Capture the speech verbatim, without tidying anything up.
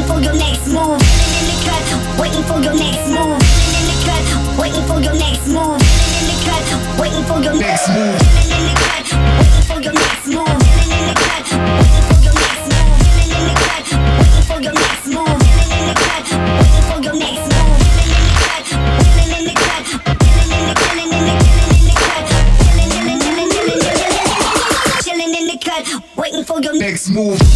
for your next move. Chilling in the cut, waiting for your next move. Chilling in the cut, waiting for your next move. Chilling in the cut, waiting for your next move. Chilling in the cut, waiting for your next move. Chilling in the cut, waiting for your next move. Chilling in the cut, waiting for your next move. Chilling in the cut, waiting for your next move. Chilling in the cut, chilling in the cut, chilling in the chilling in the cut, chilling in the chilling chilling chilling chilling in the cut, waiting for your next move.